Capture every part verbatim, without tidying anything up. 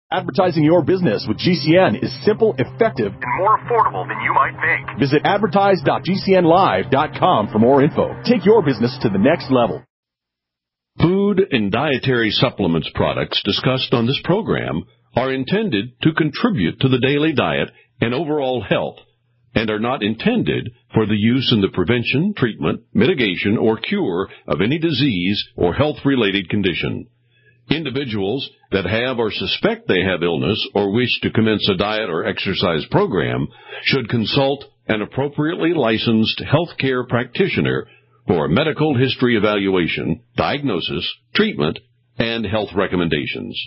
Advertising your business with G C N is simple, effective, and more affordable than you might think. Visit advertise dot g c n live dot com for more info. Take your business to the next level. Food and dietary supplements products discussed on this program are intended to contribute to the daily diet and overall health and are not intended for the use in the prevention, treatment, mitigation, or cure of any disease or health-related condition. Individuals that have or suspect they have illness or wish to commence a diet or exercise program should consult an appropriately licensed healthcare practitioner for a medical history evaluation, diagnosis, treatment, and health recommendations.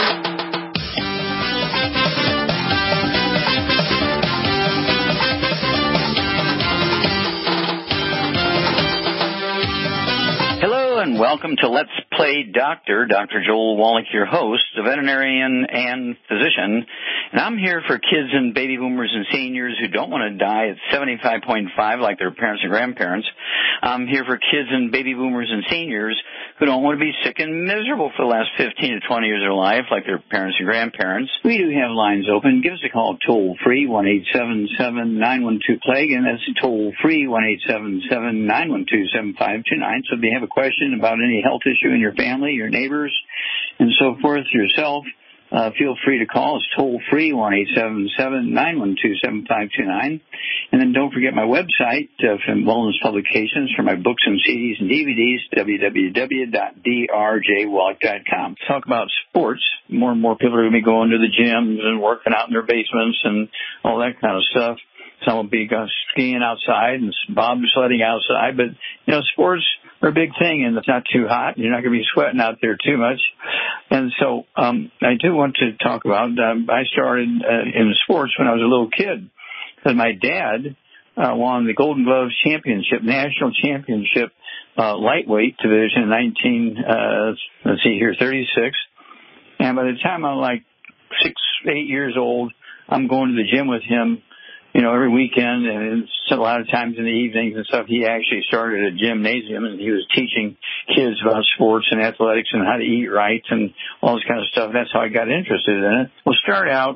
And welcome to Let's Play Doctor. Doctor Joel Wallach, your host, a veterinarian and physician. And I'm here for kids and baby boomers and seniors who don't want to die at seventy-five point five like their parents and grandparents. I'm here for kids and baby boomers and seniors who don't want to be sick and miserable for the last fifteen to twenty years of their life like their parents and grandparents. We do have lines open. Give us a call toll free, one eight seven seven, nine one two, plague, and that's toll free, one eight seven seven, nine one two, seven five two nine. So if you have a question about any health issue in your family, your neighbors, and so forth, yourself, uh, feel free to call. It's toll free, one eight seven seven, nine one two, seven five two nine. And then don't forget my website uh, from Wellness Publications for my books and C Ds and D V Ds, w w w dot d r j wallach dot com. Talk about sports. More and more people are going to be going to the gyms and working out in their basements and all that kind of stuff. Some will be uh, skiing outside and bobsledding outside. But, you know, sports are a big thing, and it's not too hot. You're not going to be sweating out there too much. And so um, I do want to talk about, um, I started uh, in sports when I was a little kid. Because my dad uh, won the Golden Gloves Championship, National Championship uh, lightweight division in nineteen, uh, let's see here, thirty-six. And by the time I'm like six, eight years old, I'm going to the gym with him, you know, every weekend, and a lot of times in the evenings and stuff. He actually started a gymnasium, and he was teaching kids about sports and athletics and how to eat right and all this kind of stuff. That's how I got interested in it. We'll start out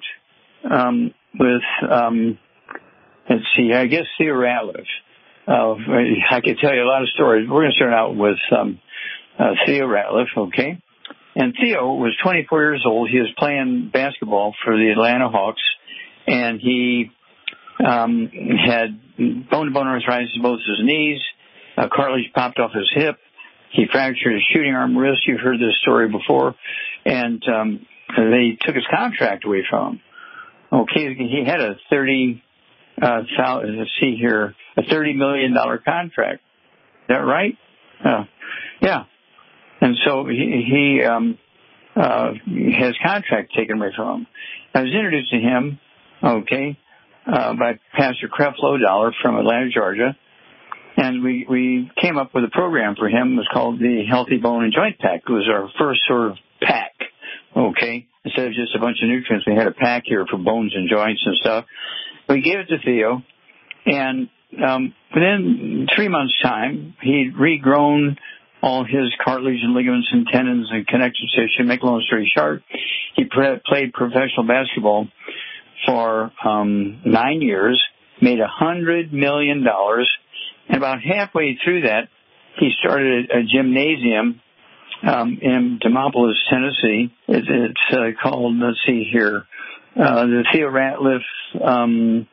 um, with, um, let's see, I guess Theo Ratliff. Uh, I could tell you a lot of stories. We're going to start out with um, uh, Theo Ratliff, okay? And Theo was twenty-four years old. He was playing basketball for the Atlanta Hawks, and he Um, had bone-to-bone arthritis in both his knees, uh, cartilage popped off his hip, he fractured his shooting arm wrist. You've heard this story before. And um, they took his contract away from him. Okay, he had a thirty, uh, let's see here, a thirty million dollars contract. Is that right? Uh, yeah. And so he, he um, uh, had his contract taken away from him. I was introduced to him, okay, Uh, by Pastor Creflo Dollar from Atlanta, Georgia. And we, we came up with a program for him. It was called the Healthy Bone and Joint Pack. It was our first sort of pack, okay? Instead of just a bunch of nutrients, we had a pack here for bones and joints and stuff. We gave it to Theo, and um, within three months' time, he'd regrown all his cartilage and ligaments and tendons and connective tissue. Make a long story short, he pre- played professional basketball for um, nine years, made a hundred million dollars, and about halfway through that, he started a gymnasium um, in Demopolis, Tennessee. It, it's uh, called, let's see here, uh, the Theo Ratliff, um,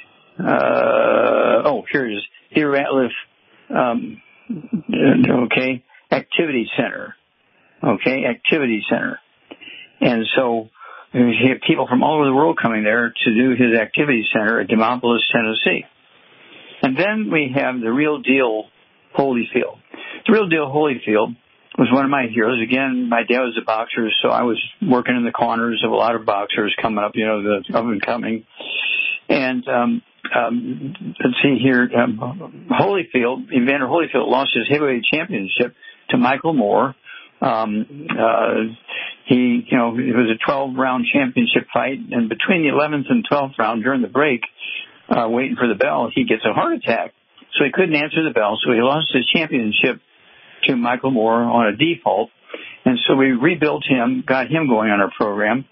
uh, oh, here it is, Theo Ratliff, um, okay, Activity Center, okay, Activity Center. And so he had people from all over the world coming there to do his activity center at Demopolis, Tennessee. And then we have the Real Deal Holyfield. The Real Deal Holyfield was one of my heroes. Again, my dad was a boxer, so I was working in the corners of a lot of boxers coming up, you know, the up and coming. And um, um, let's see here, um, Holyfield, Evander Holyfield lost his heavyweight championship to Michael Moore. Um, uh, he, you know, it was a twelve round championship fight, and between the eleventh and twelfth round during the break, uh, waiting for the bell, he gets a heart attack. So he couldn't answer the bell, so he lost his championship to Michael Moore on a default. And so we rebuilt him, got him going on our program.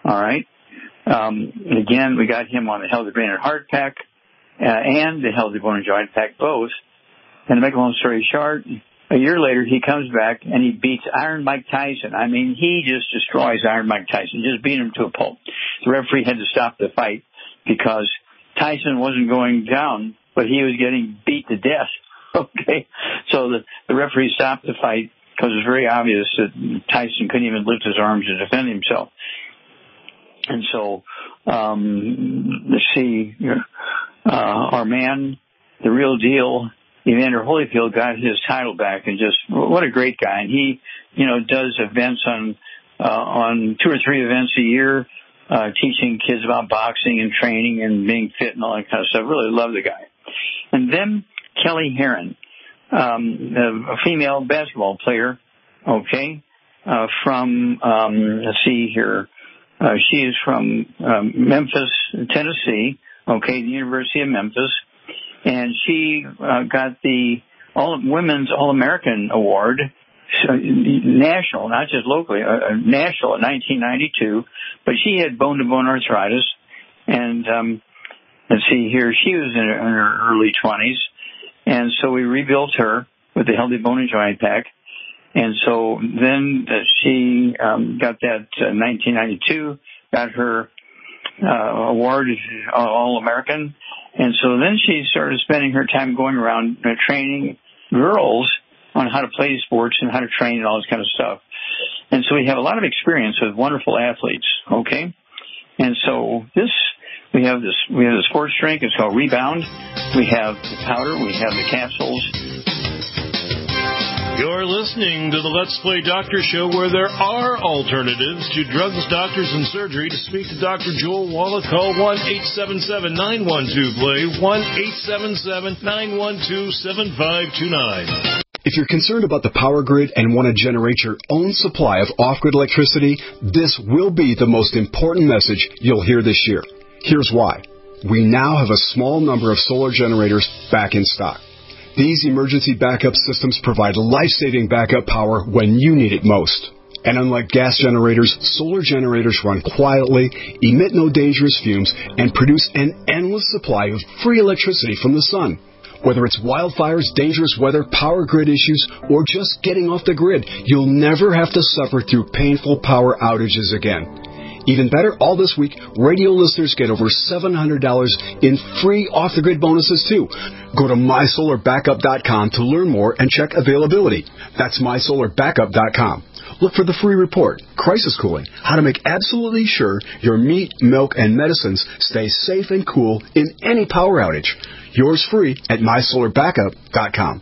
All right. Um, again, we got him on the Healthy Brain and Heart Pack uh, and the Healthy Bone and Joint Pack both. And to make a long story short, a year later he comes back and he beats Iron Mike Tyson. I mean, he just destroys Iron Mike Tyson, just beat him to a pulp. The referee had to stop the fight because Tyson wasn't going down, but he was getting beat to death. Okay, so the, the referee stopped the fight because it was very obvious that Tyson couldn't even lift his arms to defend himself. And so, um, let's see, uh, our man, the real deal, Evander Holyfield, got his title back, and just what a great guy. And he, you know, does events on uh, on two or three events a year, uh, teaching kids about boxing and training and being fit and all that kind of stuff. Really love the guy. And then Kelly Herron, um, a female basketball player, okay, uh, from um, let's see here. Uh, she is from um, Memphis, Tennessee, okay, the University of Memphis, and she uh, got the All Women's All-American Award, so, national, not just locally, uh, national in nineteen ninety-two, but she had bone-to-bone arthritis, and um, let's see here, she was in her, in her early twenties, and so we rebuilt her with the Healthy Bone and Joint Pack. And so then uh, she um, got that uh, nineteen ninety-two, got her uh, award, uh, All-American. And so then she started spending her time going around uh, training girls on how to play sports and how to train and all this kind of stuff. And so we have a lot of experience with wonderful athletes, okay? And so this, we have this, we have the sports drink. It's called Rebound. We have the powder. We have the capsules. You're listening to the Let's Play Doctor Show, where there are alternatives to drugs, doctors, and surgery. To speak to Doctor Joel Wallach, call one eight seven seven, nine one two, play, one eight seven seven, nine one two, seven five two nine. If you're concerned about the power grid and want to generate your own supply of off-grid electricity, this will be the most important message you'll hear this year. Here's why. We now have a small number of solar generators back in stock. These emergency backup systems provide life-saving backup power when you need it most. And unlike gas generators, solar generators run quietly, emit no dangerous fumes, and produce an endless supply of free electricity from the sun. Whether it's wildfires, dangerous weather, power grid issues, or just getting off the grid, you'll never have to suffer through painful power outages again. Even better, all this week, radio listeners get over seven hundred dollars in free off-the-grid bonuses, too. Go to my solar backup dot com to learn more and check availability. That's my solar backup dot com. Look for the free report, Crisis Cooling, how to make absolutely sure your meat, milk, and medicines stay safe and cool in any power outage. Yours free at my solar backup dot com.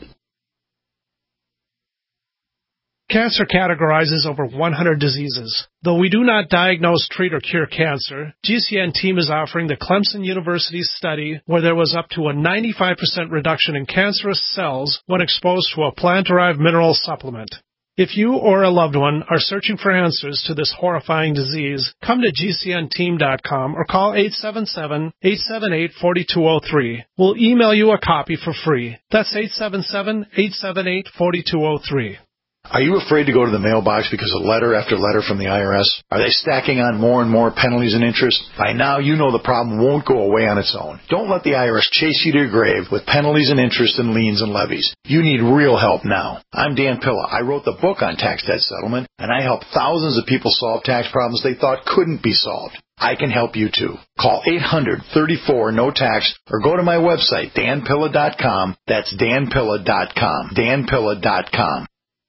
Cancer categorizes over one hundred diseases. Though we do not diagnose, treat, or cure cancer, G C N team is offering the Clemson University study where there was up to a ninety-five percent reduction in cancerous cells when exposed to a plant-derived mineral supplement. If you or a loved one are searching for answers to this horrifying disease, come to G C N team dot com or call eight seven seven, eight seven eight, four two zero three. We'll email you a copy for free. That's eight seven seven, eight seven eight, four two zero three. Are you afraid to go to the mailbox because of letter after letter from the I R S? Are they stacking on more and more penalties and interest? By now, you know the problem won't go away on its own. Don't let the I R S chase you to your grave with penalties and interest and liens and levies. You need real help now. I'm Dan Pilla. I wrote the book on tax debt settlement, and I help thousands of people solve tax problems they thought couldn't be solved. I can help you too. Call eight hundred, thirty-four, no tax or go to my website, dan pilla dot com. That's dan pilla dot com. dan pilla dot com.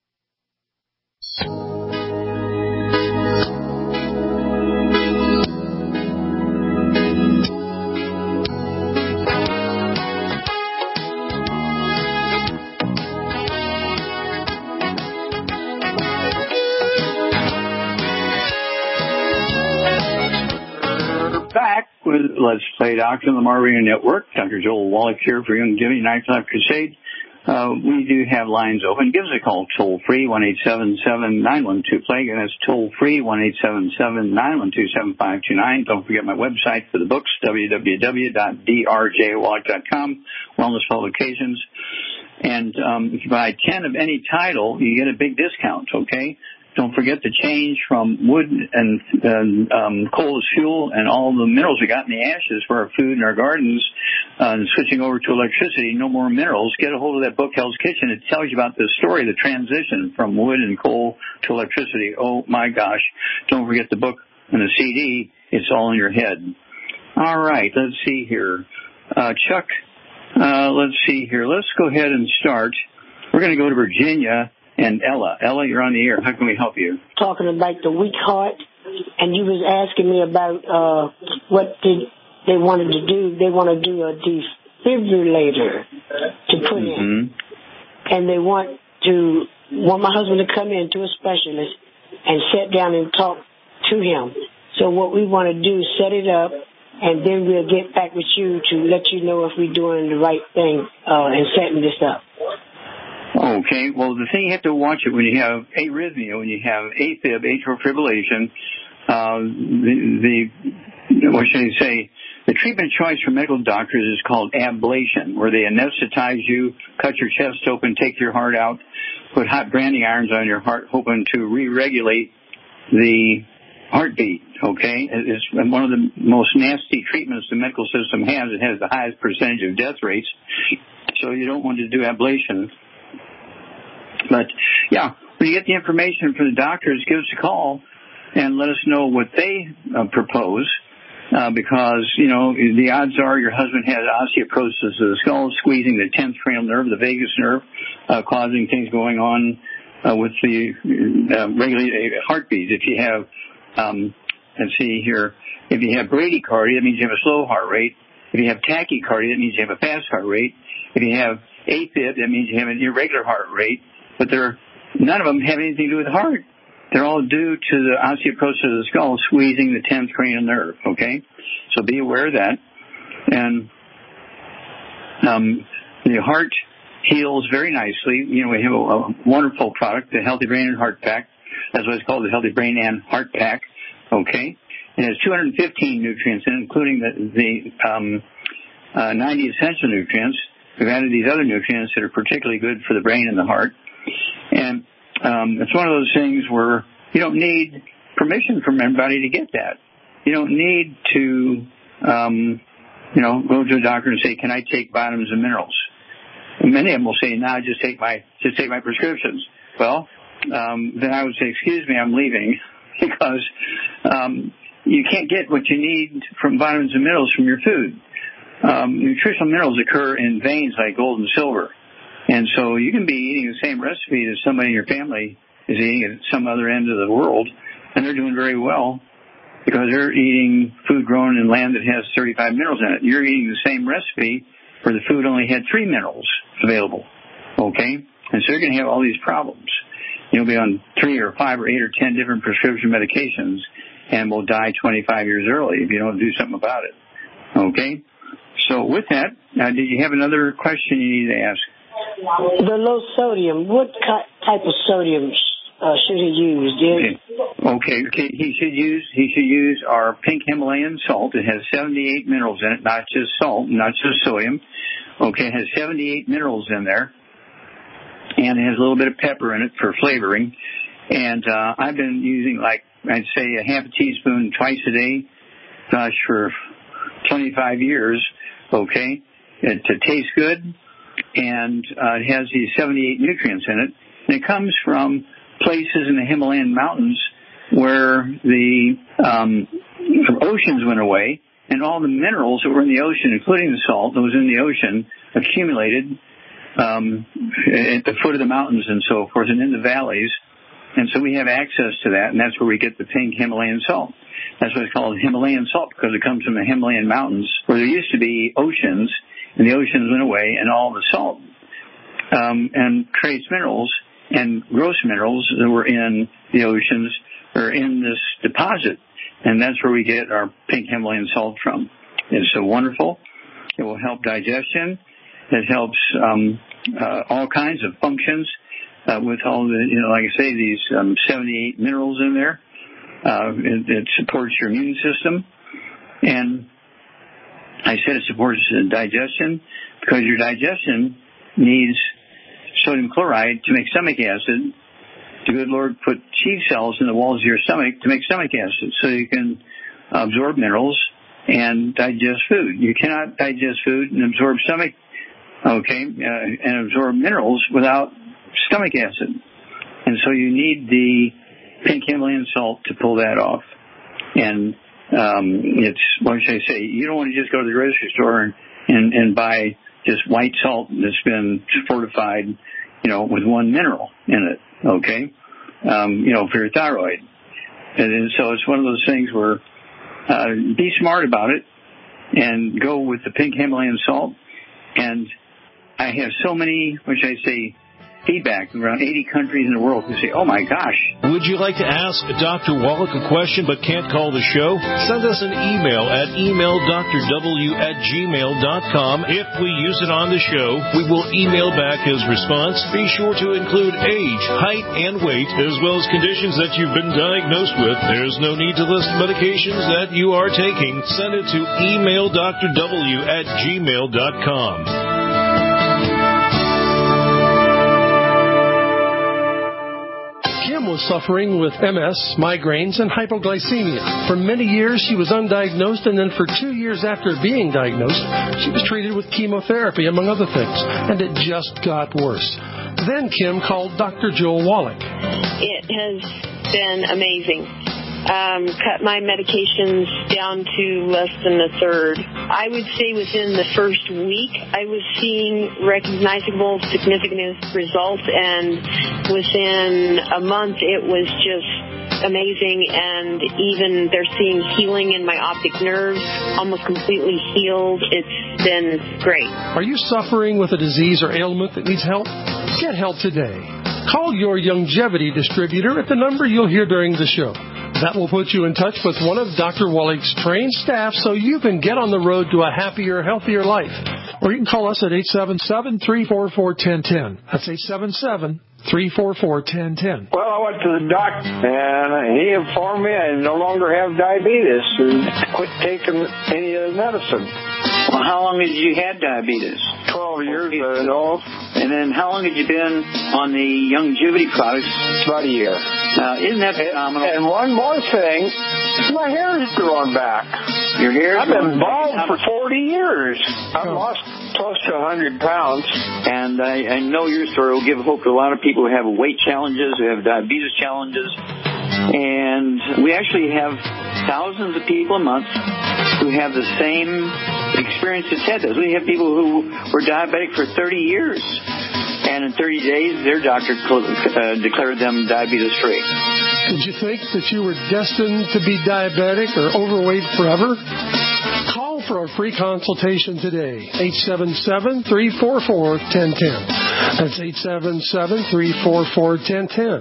Back with Let's Play Doctor on the Lamar Radio Network. Doctor Joel Wallach here for Young Jimmy Nightclub Crusade. Uh, we do have lines open. Give us a call toll free, one eight seven seven, nine one two, play. And that's toll free, one eight seven seven, nine one two, seven five two nine. Don't forget my website for the books, w w w dot d r j wallach dot com, Wellness Publications. And um, if you buy ten of any title, you get a big discount, okay? Don't forget to change from wood and, and um, coal as fuel and all the minerals we got in the ashes for our food and our gardens, uh, and switching over to electricity. No more minerals. Get a hold of that book, Hell's Kitchen. It tells you about the story, the transition from wood and coal to electricity. Oh, my gosh. Don't forget the book and the C D. It's all in your head. All right. Let's see here. Uh, Chuck, uh, let's see here. Let's go ahead and start. We're going to go to Virginia. And Ella, Ella, you're on the air. How can we help you? Talking about the weak heart, and you was asking me about uh, what did they wanted to do. They want to do a defibrillator to put mm-hmm. in, and they want to want my husband to come in to a specialist and sit down and talk to him. So what we want to do is set it up, and then we'll get back with you to let you know if we're doing the right thing uh, and setting this up. Okay, well, the thing you have to watch it when you have arrhythmia, when you have AFib, atrial fibrillation, uh, the, the, what should I say, the treatment choice for medical doctors is called ablation, where they anesthetize you, cut your chest open, take your heart out, put hot branding irons on your heart, hoping to re-regulate the heartbeat, okay? It's one of the most nasty treatments the medical system has. It has the highest percentage of death rates, so you don't want to do ablation. But, yeah, when you get the information from the doctors, give us a call and let us know what they uh, propose, uh, because, you know, the odds are your husband has osteoporosis of the skull, squeezing the tenth cranial nerve, the vagus nerve, uh, causing things going on uh, with the uh, regulated heartbeat. If you have, um, let's see here, if you have bradycardia, that means you have a slow heart rate. If you have tachycardia, that means you have a fast heart rate. If you have AFib, that means you have an irregular heart rate. But they're, none of them have anything to do with the heart. They're all due to the osteoporosis of the skull squeezing the tenth cranial nerve, okay? So be aware of that. And um, the heart heals very nicely. You know, we have a, a wonderful product, the Healthy Brain and Heart Pack. That's what it's called, the Healthy Brain and Heart Pack, okay? It has two hundred fifteen nutrients in it, including the, the um, uh, ninety essential nutrients. We've added these other nutrients that are particularly good for the brain and the heart. And um, it's one of those things where you don't need permission from everybody to get that. You don't need to, um, you know, go to a doctor and say, "Can I take vitamins and minerals?" And many of them will say, "No, just take my just take my prescriptions." Well, um, then I would say, "Excuse me, I'm leaving," because um, you can't get what you need from vitamins and minerals from your food. Um, nutritional minerals occur in veins like gold and silver. And so you can be eating the same recipe that somebody in your family is eating at some other end of the world, and they're doing very well because they're eating food grown in land that has thirty-five minerals in it. You're eating the same recipe where the food only had three minerals available, okay? And so you're going to have all these problems. You'll be on three or five or eight or ten different prescription medications and will die twenty-five years early if you don't do something about it, okay? So with that, uh, did you have another question you need to ask? The low sodium, what type of sodium uh, should he use? Okay. okay, okay. He should use he should use our pink Himalayan salt. It has seventy-eight minerals in it, not just salt, not just sodium. Okay, it has seventy-eight minerals in there, and it has a little bit of pepper in it for flavoring. And uh, I've been using, like, I'd say a half a teaspoon twice a day, gosh, for twenty-five years. Okay, it, it tastes good. And uh, it has these seventy-eight nutrients in it. And it comes from places in the Himalayan mountains where the um, oceans went away, and all the minerals that were in the ocean, including the salt that was in the ocean, accumulated um, at the foot of the mountains and so forth, and in the valleys. And so we have access to that, and that's where we get the pink Himalayan salt. That's what it's called, Himalayan salt, because it comes from the Himalayan mountains where there used to be oceans, and the oceans went away, and all the salt um, and trace minerals and gross minerals that were in the oceans are in this deposit, and that's where we get our pink Himalayan salt from. It's so wonderful. It will help digestion. It helps um, uh, all kinds of functions uh, with all the, you know, like I say, these um, seventy-eight minerals in there. Uh, it, it supports your immune system, and I said it supports digestion because your digestion needs sodium chloride to make stomach acid, the good Lord put chief cells in the walls of your stomach to make stomach acid so you can absorb minerals and digest food. You cannot digest food and absorb stomach, okay, uh, and absorb minerals without stomach acid. And so you need the pink Himalayan salt to pull that off. And um, it's, what should I say, you don't want to just go to the grocery store and, and, and buy just white salt that's been fortified, you know, with one mineral in it, okay, um, you know, for your thyroid. And, and so it's one of those things where uh, be smart about it and go with the pink Himalayan salt. And I have so many, what should I say, feedback from around eighty countries in the world who say, oh, my gosh. Would you like to ask Doctor Wallach a question but can't call the show? Send us an email at email dr w at gmail dot com. If we use it on the show, we will email back his response. Be sure to include age, height, and weight, as well as conditions that you've been diagnosed with. There's no need to list medications that you are taking. Send it to email dr w at gmail dot com. Kim was suffering with M S, migraines, and hypoglycemia. For many years, she was undiagnosed, and then for two years after being diagnosed, she was treated with chemotherapy, among other things, and it just got worse. Then Kim called Doctor Joel Wallach. It has been amazing. Um, cut my medications down to less than a third. I would say within the first week, I was seeing recognizable, significant results, and within a month, it was just amazing. And even they're seeing healing in my optic nerves, almost completely healed. It's been great. Are you suffering with a disease or ailment that needs help? Get help today. Call your Youngevity distributor at the number you'll hear during the show. That will put you in touch with one of Doctor Wallach's trained staff so you can get on the road to a happier, healthier life. Or you can call us at eight seven seven, three four four, one zero one zero. That's eight seven seven, three four four, one zero one zero. Well, I went to the doctor, and he informed me I no longer have diabetes and quit taking any of the medicine. Well, how long had you had diabetes? Twelve years ago. And then how long had you been on the Youngevity products? About a year. Uh, isn't that phenomenal? And one more thing, my hair is growing back. Your hair? I've been bald for forty years. I've oh. lost close to one hundred pounds. And I, I know your story will give hope to a lot of people who have weight challenges, who have diabetes challenges. And we actually have thousands of people a month who have the same experience as Ted does. We have people who were diabetic for thirty years. And in thirty days, their doctor uh, declared them diabetes-free. Did you think that you were destined to be diabetic or overweight forever? Call for a free consultation today. eight seven seven, three four four, one zero one zero. That's eight seven seven, three four four, one zero one zero.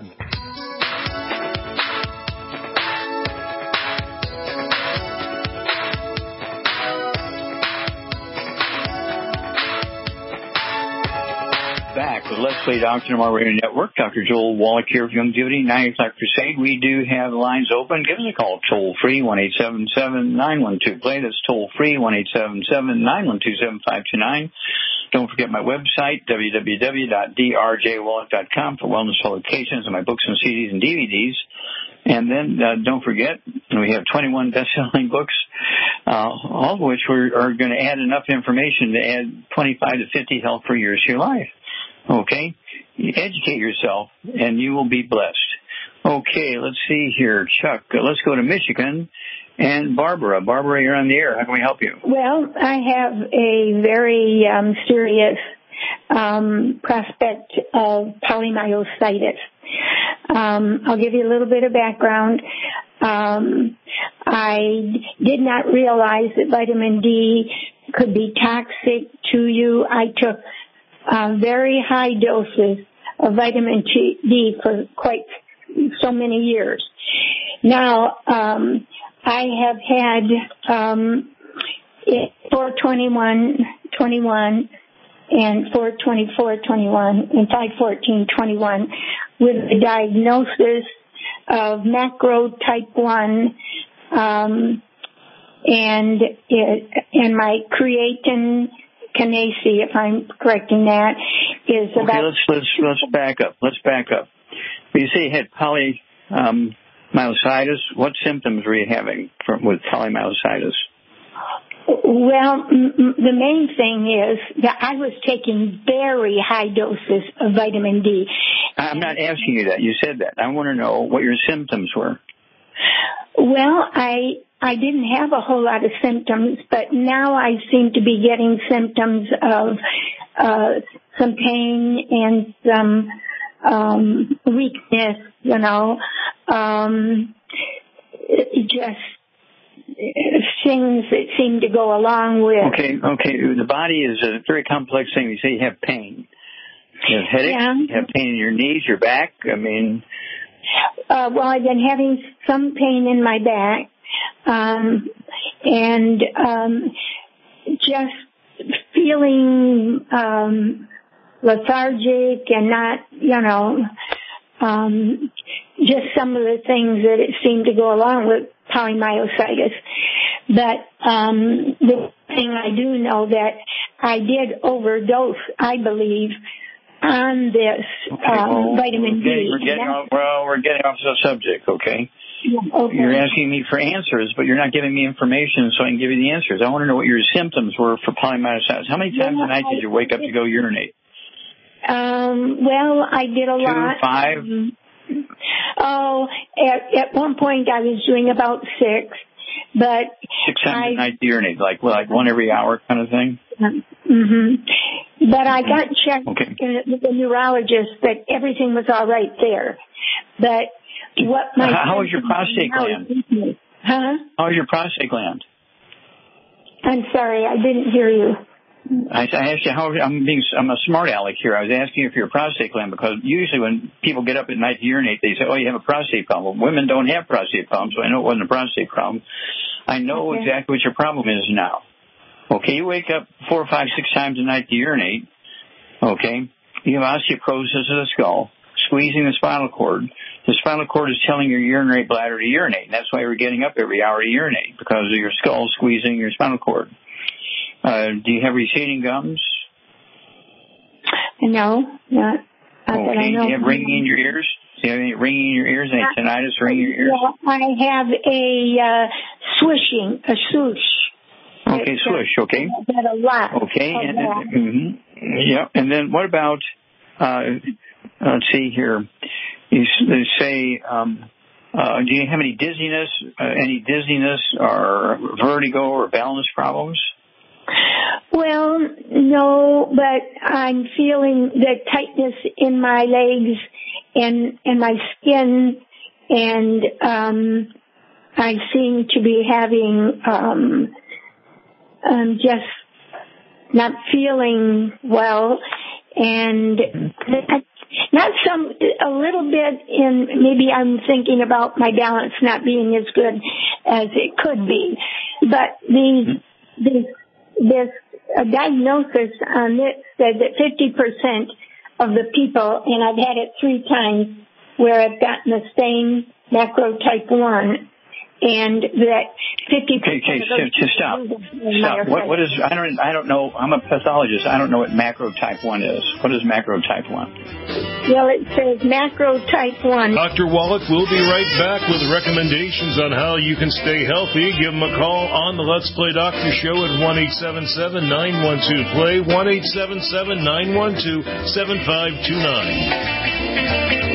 Back with Let's Play Doctor on our radio network. Doctor Joel Wallach here of Youngevity, nine o'clock Crusade. We do have the lines open. Give us a call, toll free, one eight seven seven, nine one two, play. That's toll free, one eight seven seven, nine one two, seven five two nine. Don't forget my website, w w w dot d r j wallach dot com, for wellness publications and my books and C Ds and D V Ds. And then uh, don't forget, we have twenty-one best-selling books, uh, all of which we're, are going to add enough information to add twenty-five to fifty health-free years to your life. Okay? You educate yourself, and you will be blessed. Okay, let's see here. Chuck, uh, let's go to Michigan. And Barbara. Barbara, you're on the air. How can we help you? Well, I have a very um, serious um, prospect of polymyositis. Um, I'll give you a little bit of background. Um, I did not realize that vitamin D could be toxic to you. I took uh, very high doses of vitamin D for quite so many years. Now, um, I have had um, four twenty-one twenty-one and four twenty-four twenty-one and five fourteen twenty-one with the diagnosis of macro type one, um, and it, and my creatine Canacey, if I'm correcting that, is okay, about... let's, let's, let's back up. Let's back up. You say you had polymyositis. What symptoms were you having from, with polymyositis? Well, m- the main thing is that I was taking very high doses of vitamin D. I'm not asking you that. You said that. I want to know what your symptoms were. Well, I I didn't have a whole lot of symptoms, but now I seem to be getting symptoms of uh, some pain and some um, weakness, you know, um, it just things that seem to go along with. Okay, okay. The body is a very complex thing. You say you have pain. You have headache. Yeah. You have pain in your knees, your back. I mean, uh, well, I've been having some pain in my back, um, and um, just feeling um, lethargic and not, you know, um, just some of the things that it seemed to go along with polymyositis. But um, the thing I do know that I did overdose, I believe, on this okay, um, well, vitamin we're getting, D. We're getting off, well, we're getting off the subject, okay? Yeah, okay? You're asking me for answers, but you're not giving me information so I can give you the answers. I want to know what your symptoms were for polymyositis. How many times well, a night did you wake up to go urinate? Um, well, I did a Two, lot. five? Um, oh, at, at one point I was doing about six, but Six times I, a night to urinate, like like one every hour kind of thing? Mm-hmm. But I got checked okay. with the neurologist that everything was all right there. But what my... How, how was your prostate gland? Huh? How was your prostate gland? I'm sorry, I didn't hear you. I, I asked you how I'm being. I'm a smart aleck here. I was asking you for your prostate gland because usually when people get up at night to urinate, they say, "Oh, you have a prostate problem." Women don't have prostate problems, so I know it wasn't a prostate problem. I know okay. exactly what your problem is now. Okay, you wake up four, five, six times a night to urinate. Okay, you have osteoporosis of the skull, squeezing the spinal cord. The spinal cord is telling your urinary bladder to urinate, and that's why you're getting up every hour to urinate because of your skull squeezing your spinal cord. Uh, do you have receding gums? No, not. not okay. That I know. Do you have ringing in your ears? Do you have any ringing in your ears? Any tinnitus ringing in your ears? Well, I have a uh, swishing, a swoosh. Okay, it's, swoosh. Okay. That a lot. Okay. And, and, mm-hmm. Yeah. And then what about? Uh, let's see here. You, you say. Um, uh, do you have any dizziness? Uh, any dizziness or vertigo or balance problems? Well, no, but I'm feeling the tightness in my legs and and my skin, and um, I seem to be having um, um, just not feeling well, and not some a little bit in maybe I'm thinking about my balance not being as good as it could be, but the the This a diagnosis on this said that fifty percent of the people, and I've had it three times, where I've gotten the same macro type one, and that fifty percent okay, okay, of those so, so stop. Stop. What, what is? I don't. I don't know. I'm a pathologist. I don't know what macro type one is. What is macro type one? Well, it says macro type one. Doctor Wallach will be right back with recommendations on how you can stay healthy. Give him a call on the Let's Play Doctor Show at one eight seven seven, nine one two, play, one eight seven seven, nine one two, seven five two nine.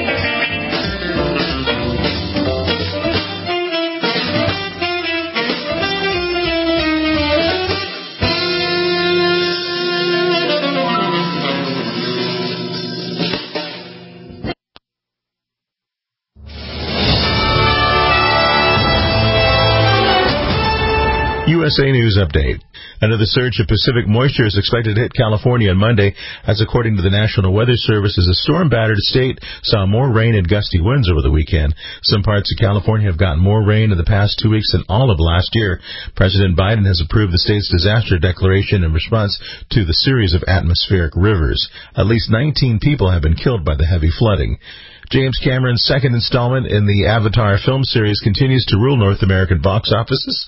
U S A News Update. Another surge of Pacific moisture is expected to hit California on Monday, as according to the National Weather Service, as a storm-battered state saw more rain and gusty winds over the weekend. Some parts of California have gotten more rain in the past two weeks than all of last year. President Biden has approved the state's disaster declaration in response to the series of atmospheric rivers. At least nineteen people have been killed by the heavy flooding. James Cameron's second installment in the Avatar film series continues to rule North American box offices.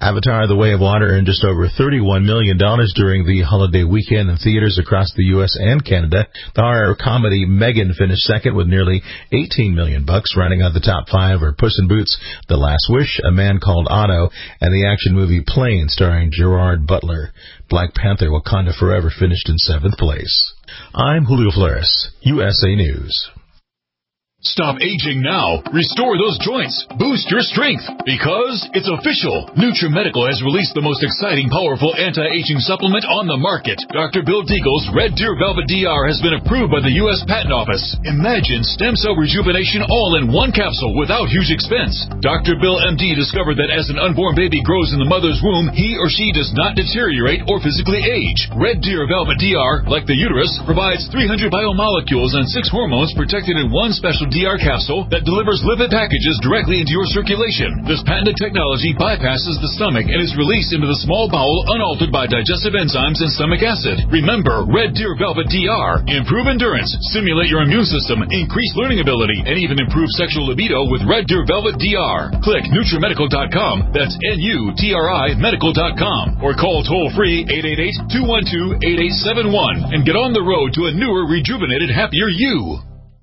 Avatar: The Way of Water earned just over thirty-one million dollars during the holiday weekend in theaters across the U S and Canada. The horror comedy Megan finished second with nearly eighteen million bucks. Rounding out the top five are Puss in Boots: The Last Wish, A Man Called Otto, and the action movie Plane starring Gerard Butler. Black Panther: Wakanda Forever finished in seventh place. I'm Julio Flores, U S A News. Stop aging now. Restore those joints. Boost your strength. Because it's official. NutriMedical has released the most exciting, powerful anti-aging supplement on the market. Doctor Bill Deagle's Red Deer Velvet D R has been approved by the U S Patent Office. Imagine stem cell rejuvenation all in one capsule without huge expense. Doctor Bill M D discovered that as an unborn baby grows in the mother's womb, he or she does not deteriorate or physically age. Red Deer Velvet D R, like the uterus, provides three hundred biomolecules and six hormones protected in one special D R capsule that delivers lipid packages directly into your circulation. This patented technology bypasses the stomach and is released into the small bowel unaltered by digestive enzymes and stomach acid. Remember, Red Deer Velvet D R. Improve endurance, stimulate your immune system, increase learning ability, and even improve sexual libido with Red Deer Velvet D R. Click NutriMedical dot com, that's N U T R I medical dot com, or call toll-free eight eight eight, two one two, eight eight seven one and get on the road to a newer, rejuvenated, happier you.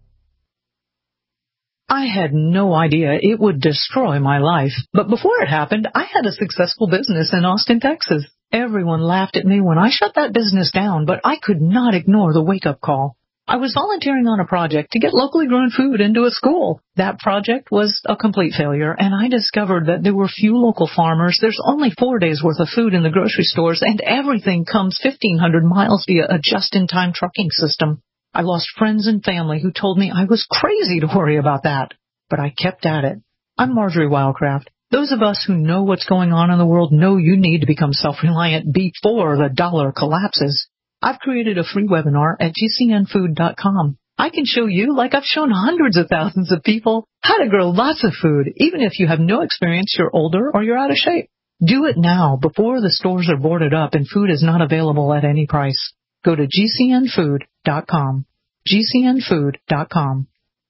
I had no idea it would destroy my life. But before it happened, I had a successful business in Austin, Texas. Everyone laughed at me when I shut that business down, but I could not ignore the wake-up call. I was volunteering on a project to get locally grown food into a school. That project was a complete failure, and I discovered that there were few local farmers. There's only four days' worth of food in the grocery stores, and everything comes fifteen hundred miles via a just-in-time trucking system. I lost friends and family who told me I was crazy to worry about that. But I kept at it. I'm Marjorie Wildcraft. Those of us who know what's going on in the world know you need to become self-reliant before the dollar collapses. I've created a free webinar at G C N food dot com. I can show you, like I've shown hundreds of thousands of people, how to grow lots of food, even if you have no experience, you're older, or you're out of shape. Do it now before the stores are boarded up and food is not available at any price. Go to G C N food dot com. G C N food dot com.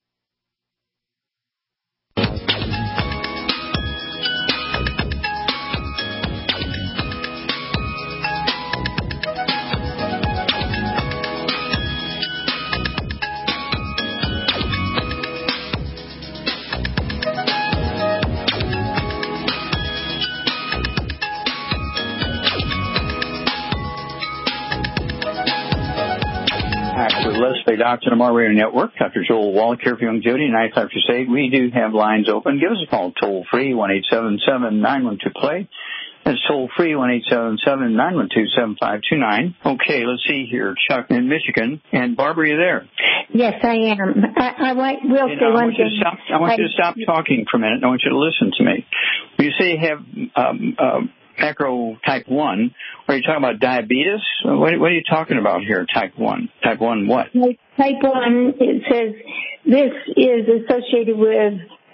Let's Play Doctor on our radio network. Doctor Joel Wallach here for Longevity and Nightlife Crusade. We do have lines open. Give us a call toll free, one eight seven seven, nine one two, play. That's toll free, one eight seven seven, nine one two, seven five two nine. Okay, let's see here. Chuck in Michigan. And Barbara, are you there? Yes, I am. I, I will say one thing. Stop, I want I, you to stop talking for a minute. I want you to listen to me. When you say you have um, uh, macro type one, are you talking about diabetes? What, what are you talking about here, type one? Type one what? Type one, it says this is associated with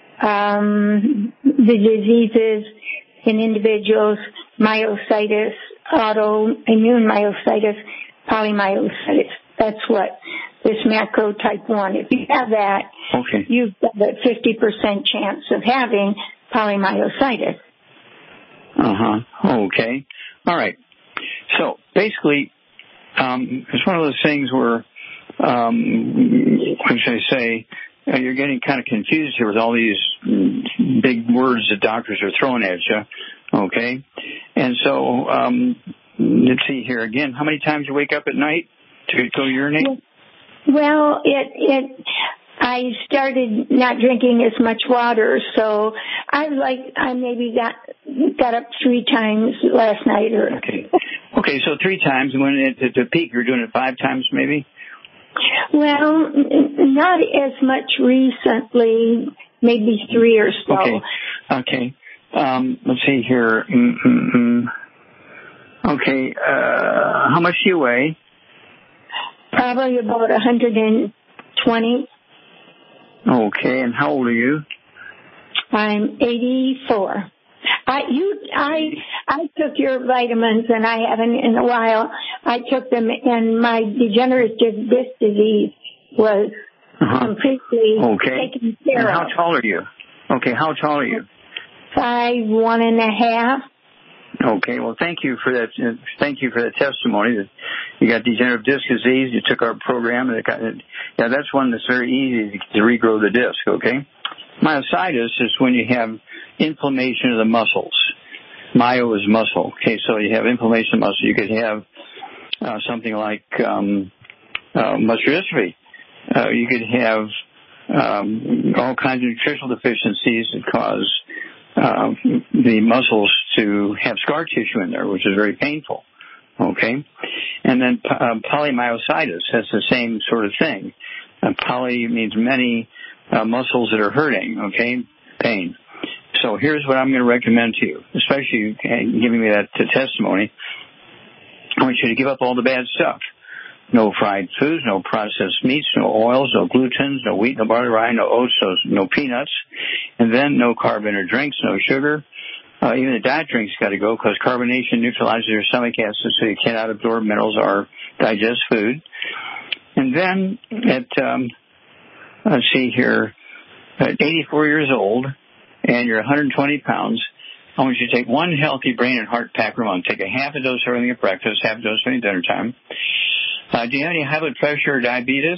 um, the diseases in individuals, myositis, autoimmune myositis, polymyositis. That's what this macro type one. If you have that, okay, you've got a fifty percent chance of having polymyositis. Uh-huh. Okay. All right. So basically, um, it's one of those things where, um, what should I say, uh, you're getting kind of confused here with all these big words that doctors are throwing at you. Okay. And so, um, let's see here again. How many times you wake up at night to go urinate? Well, it, it, I started not drinking as much water, so I like, I maybe got, got up three times last night or. Okay. Okay. So three times, and when it, at the peak, you're doing it five times maybe? Well, not as much recently, maybe three or so. Okay. Okay. Um, let's see here. Mm-mm-mm. Okay. Uh, how much do you weigh? Probably about one hundred twenty. Okay. And how old are you? I'm eighty-four. I you I I took your vitamins and I haven't in a while. I took them and my degenerative disc disease was uh-huh. completely okay. taken care and how of. How tall are you? Okay, how tall are you? Five one and a half. Okay, well, thank you for that. Uh, thank you for that testimony that you got degenerative disc disease. You took our program, and it got, it, yeah, that's one that's very easy to regrow the disc. Okay, myositis is when you have inflammation of the muscles. Myo is muscle. Okay, so you have inflammation of muscle. You could have uh, something like um, uh, muscular dystrophy. Uh, you could have um, all kinds of nutritional deficiencies that cause uh, the muscles to have scar tissue in there, which is very painful. Okay, and then uh, polymyositis has the same sort of thing. Uh, poly means many uh, muscles that are hurting. Okay, pain. So here's what I'm going to recommend to you, especially giving me that testimony. I want you to give up all the bad stuff. No fried foods, no processed meats, no oils, no glutens, no wheat, no barley, rye, no oats, no, no peanuts, and then no carbonated drinks, no sugar. Uh, even the diet drinks got to go because carbonation neutralizes your stomach acid so you cannot absorb minerals or digest food. And then at, um, let's see here, at eighty-four years old and you're one hundred twenty pounds, I want you to take one healthy brain and heart pack per month. Take a half a dose early at breakfast, half a dose during dinner time. Uh, do you have any high blood pressure or diabetes?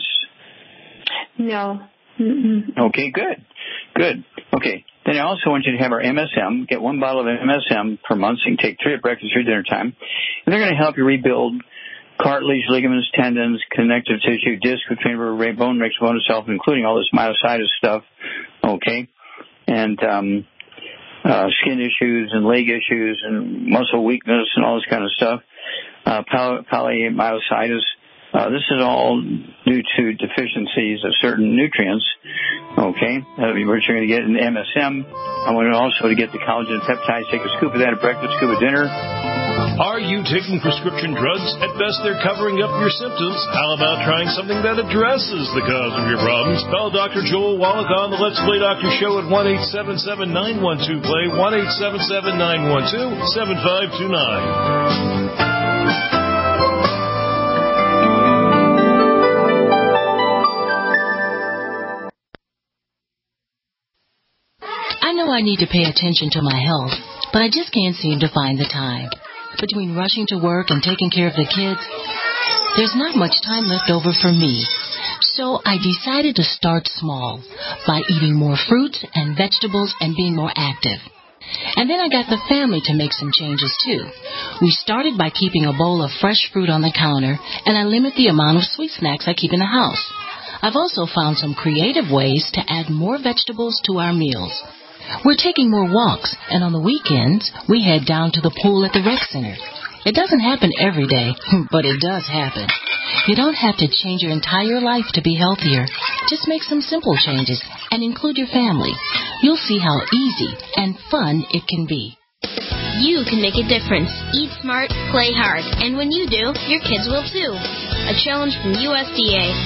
No. Mm-mm. Okay, good. Good. Okay. Then I also want you to have our M S M. Get one bottle of M S M per month. So you can take three at breakfast, three at dinner time. And they're going to help you rebuild cartilage, ligaments, tendons, connective tissue, disc, between vertebrae, bone, mixed bone itself, including all this myositis stuff. Okay. And um, uh, skin issues and leg issues and muscle weakness and all this kind of stuff. Uh, poly- polymyositis. Uh, this is all due to deficiencies of certain nutrients. Okay, that'll be what you're going to get in the M S M. I want you also to get the collagen peptides. Take a scoop of that at breakfast, scoop at dinner. Are you taking prescription drugs? At best, they're covering up your symptoms. How about trying something that addresses the cause of your problems? Call Doctor Joel Wallach on the Let's Play Doctor Show at one eight seven seven, nine one two, play, one eight seven seven, nine one two, seven five two nine. I know I need to pay attention to my health, but I just can't seem to find the time. Between rushing to work and taking care of the kids, there's not much time left over for me. So I decided to start small by eating more fruits and vegetables and being more active. And then I got the family to make some changes too. We started by keeping a bowl of fresh fruit on the counter, and I limit the amount of sweet snacks I keep in the house. I've also found some creative ways to add more vegetables to our meals. We're taking more walks, and on the weekends, we head down to the pool at the rec center. It doesn't happen every day, but it does happen. You don't have to change your entire life to be healthier. Just make some simple changes and include your family. You'll see how easy and fun it can be. You can make a difference. Eat smart, play hard, and when you do, your kids will too. A challenge from U S D A.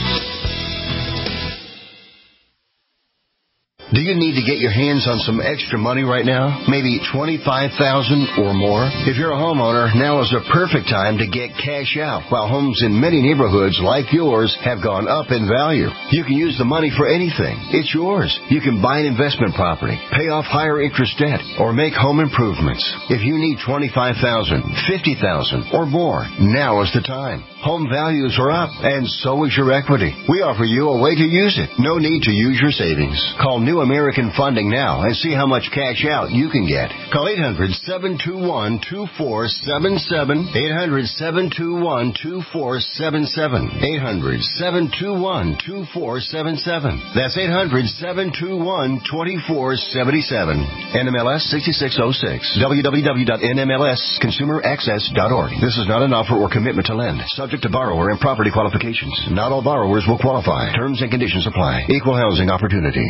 Do you need to get your hands on some extra money right now? Maybe twenty-five thousand dollars or more? If you're a homeowner, now is the perfect time to get cash out while homes in many neighborhoods like yours have gone up in value. You can use the money for anything. It's yours. You can buy an investment property, pay off higher interest debt, or make home improvements. If you need twenty-five thousand dollars, fifty thousand dollars or more, now is the time. Home values are up, and so is your equity. We offer you a way to use it. No need to use your savings. Call New American Funding now and see how much cash out you can get. Call eight hundred, seven two one, two four seven seven, eight hundred, seven two one, two four seven seven, eight hundred, seven two one, two four seven seven. That's eight hundred, seven two one, two four seven seven. N M L S sixty-six oh six. w w w dot n m l s consumer access dot org. This is not an offer or commitment to lend. Subject to borrower and property qualifications. Not all borrowers will qualify. Terms and conditions apply. Equal housing opportunity.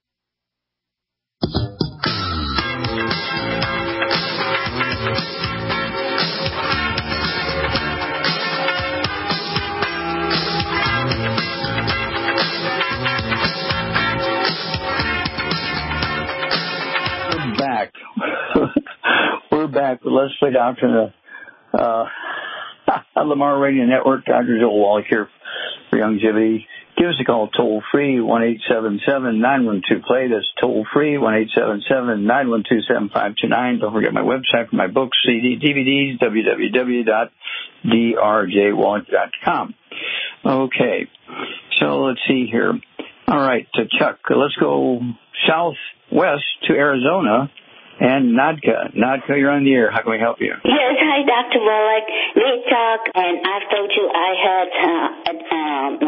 We're back. We're back with Let's Play Doctor. Uh, Lamar Radio Network, Doctor Joel Wallach here for Longevity give us a call toll free, one eight seven seven, nine one two, play. That's toll free, one eight seven seven, nine one two, seven five two nine. Don't forget my website for my books, C D, D V Ds, w w w dot d r j wallach dot com. Okay, so let's see here. All right, to Chuck, let's go southwest to Arizona. And Nadka. Nadka, you're on the air. How can we help you? Yes, hi, Doctor Wallach. We talked, and I told you I had uh, uh,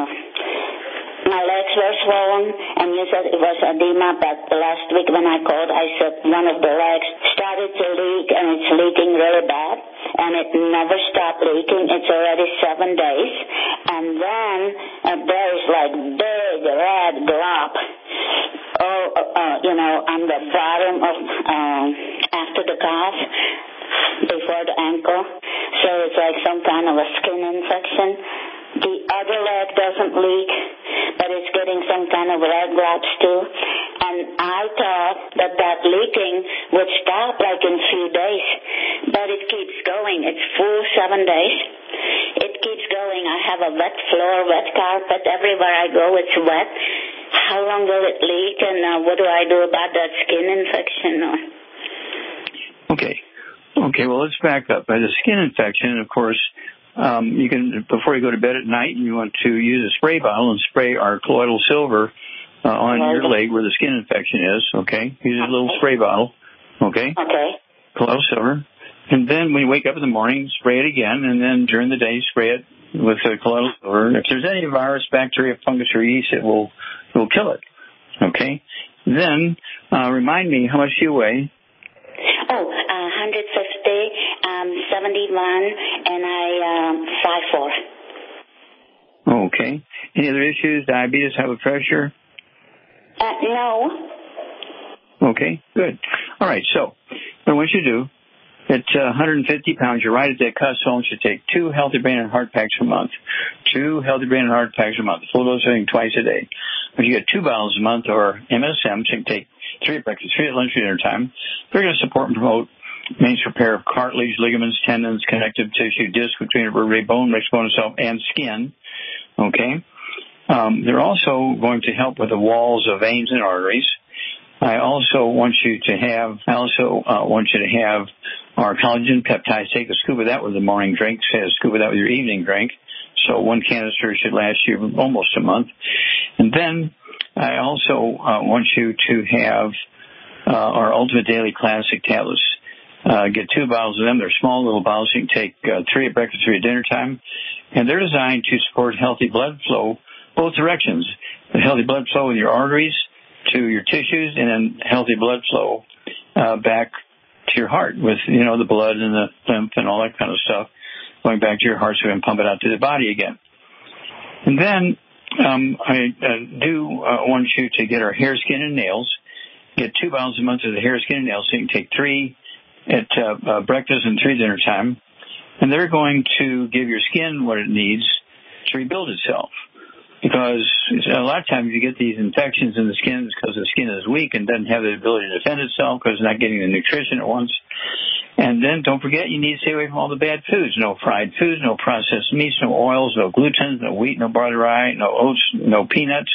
my legs were swollen, and you said it was edema, but last week when I called, I said one of the legs started to leak, and it's leaking really bad, and it never stopped leaking. It's already seven days. And then uh, there is like big red glop. Oh, uh, you know, on the bottom of, um, after the calf, before the ankle. So it's like some kind of a skin infection. The other leg doesn't leak, but it's getting some kind of red glops too. And I thought that that leaking would stop like in a few days, but it keeps going. It's full seven days. It keeps going. I have a wet floor, wet carpet. Everywhere I go, it's wet. How long will it leak, and uh, what do I do about that skin infection? Okay. Okay, well, let's back up. By the skin infection, of course, um, you can, before you go to bed at night, you want to use a spray bottle and spray our colloidal silver uh, on your leg where the skin infection is, okay? Use a little spray bottle, okay? Okay. Colloidal silver. And then when you wake up in the morning, spray it again, and then during the day, spray it with the colloidal silver. If there's any virus, bacteria, fungus, or yeast, it will will kill it. Okay? Then, uh, remind me, how much do you weigh? Oh, uh, one hundred fifty, um, seventy-one, and I, um, five foot four. Okay. Any other issues? Diabetes, high blood pressure? Uh, no. Okay, good. All right, so what I want you to do, at uh, one hundred fifty pounds, you're right at that cusp, so you should take two Healthy Brain and Heart Packs a month. Two Healthy Brain and Heart Packs a month. Full dose of twice a day. If you get two bottles a month or M S M, so you can take three at breakfast, three at lunch, three at dinner time. They're going to support and promote maintenance repair of cartilage, ligaments, tendons, connective tissue, disc between vertebrae, bone, mixed bone itself, and skin. Okay? Um, they're also going to help with the walls of veins and arteries. I also want you to have, I also uh, want you to have our collagen peptides. Take a scoop of that with the morning drink. Say a scoop of that with your evening drink. So one canister should last you almost a month. And then I also uh, want you to have uh, our Ultimate Daily Classic tablets. Uh, get two bottles of them. They're small little bottles. You can take uh, three at breakfast, three at dinner time. And they're designed to support healthy blood flow, both directions. The healthy blood flow in your arteries to your tissues, and then healthy blood flow uh, back to your heart with, you know, the blood and the lymph and all that kind of stuff going back to your heart so we can pump it out to the body again. And then um, I uh, do uh, want you to get our hair, skin, and nails. Get two bottles a month of the hair, skin, and nails, so you can take three at uh, uh, breakfast and three at dinner time. And they're going to give your skin what it needs to rebuild itself. Because a lot of times you get these infections in the skin because the skin is weak and doesn't have the ability to defend itself because it's not getting the nutrition it wants. And then don't forget you need to stay away from all the bad foods. No fried foods, no processed meats, no oils, no gluten, no wheat, no barley rye, no oats, no peanuts.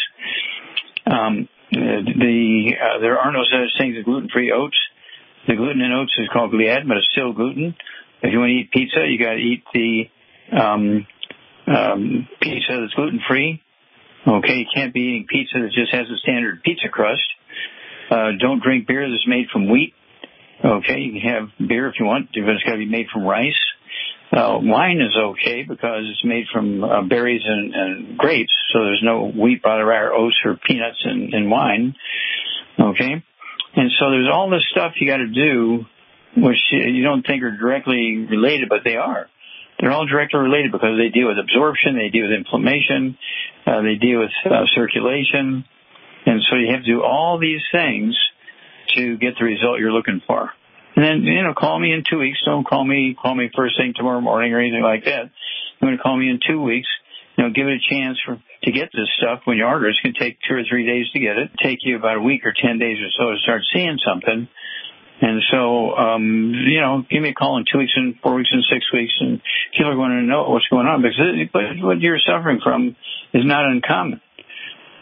Um, the uh, there are no such things as gluten-free oats. The gluten in oats is called gliadin, but it's still gluten. If you want to eat pizza, you got to eat the um, um, pizza that's gluten-free. Okay, you can't be eating pizza that just has a standard pizza crust. Uh, don't drink beer that's made from wheat. Okay, you can have beer if you want, but it's got to be made from rice. Uh, wine is okay because it's made from uh, berries and, and grapes, so there's no wheat, barley, rye, or oats, or peanuts in, in wine. Okay, and so there's all this stuff you got to do, which you don't think are directly related, but they are. They're all directly related because they deal with absorption, they deal with inflammation, uh, they deal with uh, circulation, and so you have to do all these things to get the result you're looking for. And then, you know, call me in two weeks. Don't call me, call me first thing tomorrow morning or anything like that. You're going to call me in two weeks. You know, give it a chance for to get this stuff when you order. It's going to take two or three days to get it. Take you about a week or ten days or so to start seeing something. And so, um, you know, give me a call in two weeks and four weeks and six weeks, and people are going to know what's going on because what you're suffering from is not uncommon.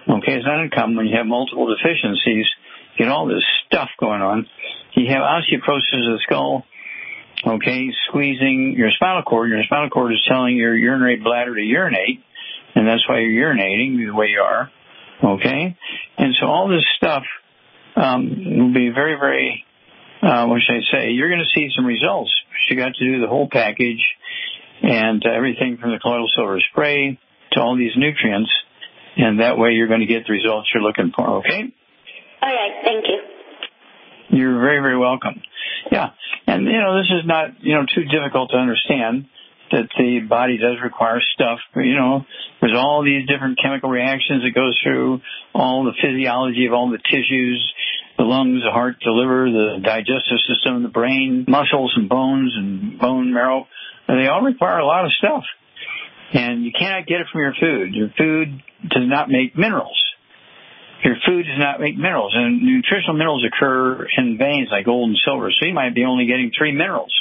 Okay, it's not uncommon when you have multiple deficiencies, you get all this stuff going on. You have osteoporosis of the skull, okay, squeezing your spinal cord. Your spinal cord is telling your urinary bladder to urinate, and that's why you're urinating the way you are, okay? And so all this stuff um, will be very, very, uh, what should I say, you're going to see some results. You got to do the whole package and uh, everything from the colloidal silver spray to all these nutrients, and that way you're going to get the results you're looking for, okay? All right, thank you. You're very, very welcome. Yeah, and, you know, this is not, you know, too difficult to understand that the body does require stuff. You know, there's all these different chemical reactions that goes through, all the physiology of all the tissues, the lungs, the heart, the liver, the digestive system, the brain, muscles and bones and bone marrow. And they all require a lot of stuff. And you cannot get it from your food. Your food does not make minerals. Your food does not make minerals. And nutritional minerals occur in veins like gold and silver. So you might be only getting three minerals.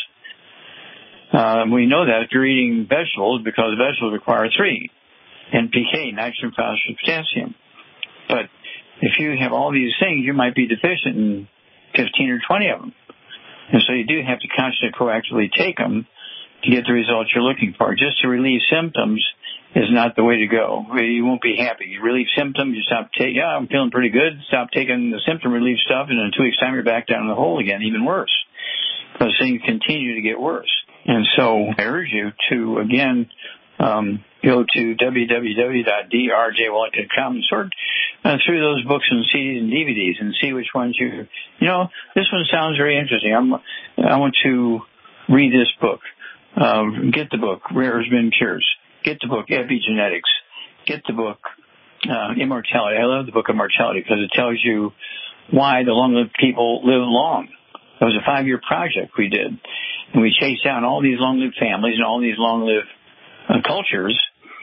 Uh, we know that if you're eating vegetables, because vegetables require three. N P K, nitrogen, phosphorus, potassium. But if you have all these things, you might be deficient in fifteen or twenty of them. And so you do have to constantly proactively take them to get the results you're looking for. Just to relieve symptoms is not the way to go. You won't be happy. You relieve symptoms, you stop taking, yeah, I'm feeling pretty good, stop taking the symptom relief stuff, and in two weeks' time you're back down in the hole again, even worse. Because things continue to get worse. And so I urge you to, again, um, go to w w w dot d r j wallach dot com and sort uh, through those books and C Ds and D V Ds and see which ones you, you know, this one sounds very interesting. I'm, I want to read this book. Uh, get the book, Rare Has Been Cures. Get the book, Epigenetics. Get the book, uh, Immortality. I love the book Immortality because it tells you why the long-lived people live long. It was a five-year project we did. And we chased down all these long-lived families and all these long-lived uh, cultures.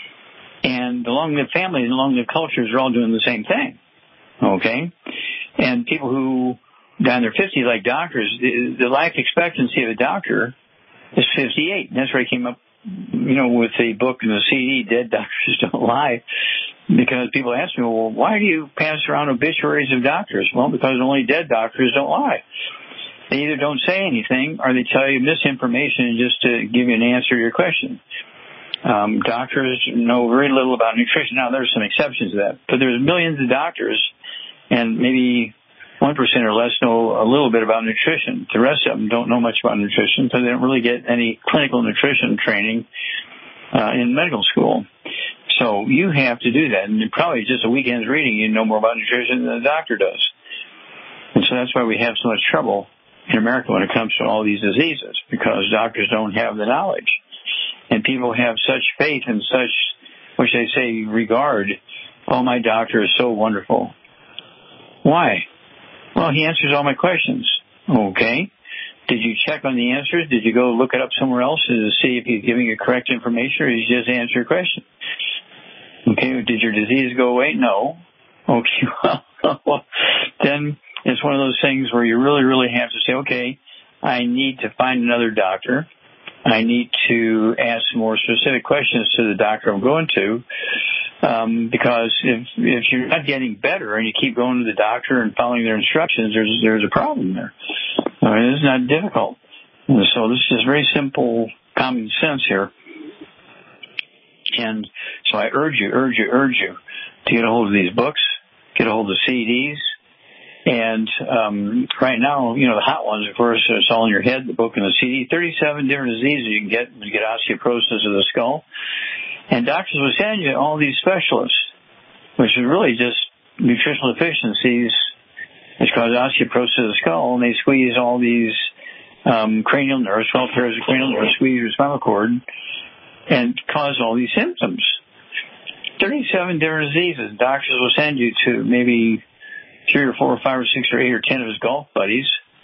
And the long-lived families and long-lived cultures are all doing the same thing. Okay? And people who die in their fifties, like doctors, the, the life expectancy of a doctor is fifty-eight. And that's where I came up, you know, with the book and the C D, Dead Doctors Don't Lie. Because people ask me, well, why do you pass around obituaries of doctors? Well, because only dead doctors don't lie. They either don't say anything or they tell you misinformation just to give you an answer to your question. Um, doctors know very little about nutrition. Now, there's some exceptions to that, but there's millions of doctors, and maybe one percent or less know a little bit about nutrition. The rest of them don't know much about nutrition because they don't really get any clinical nutrition training uh, in medical school. So you have to do that, and probably just a weekend's reading, you know more about nutrition than a doctor does. And so that's why we have so much trouble in America when it comes to all these diseases, because doctors don't have the knowledge. And people have such faith and such, what should I say, regard. Oh, my doctor is so wonderful. Why? Well, he answers all my questions. Okay. Did you check on the answers? Did you go look it up somewhere else to see if he's giving you correct information, or he's just answering your question? Okay. Did your disease go away? No. Okay. Well, then it's one of those things where you really, really have to say, okay, I need to find another doctor. I need to ask more specific questions to the doctor I'm going to, um, because if if you're not getting better and you keep going to the doctor and following their instructions, there's there's a problem there. I mean, it's not difficult. And so this is very simple common sense here. And so I urge you, urge you, urge you to get a hold of these books, get a hold of C Ds. And um, right now, you know, the hot ones, of course, it's all in your head, the book and the C D. thirty-seven different diseases you can get. You get osteoporosis of the skull. And doctors will send you all these specialists, which is really just nutritional deficiencies. It's called osteoporosis of the skull, and they squeeze all these um, cranial nerves, twelve pairs of cranial nerves, squeeze your spinal cord, and cause all these symptoms. thirty-seven different diseases. Doctors will send you to maybe three or four or five or six or eight or ten of his golf buddies,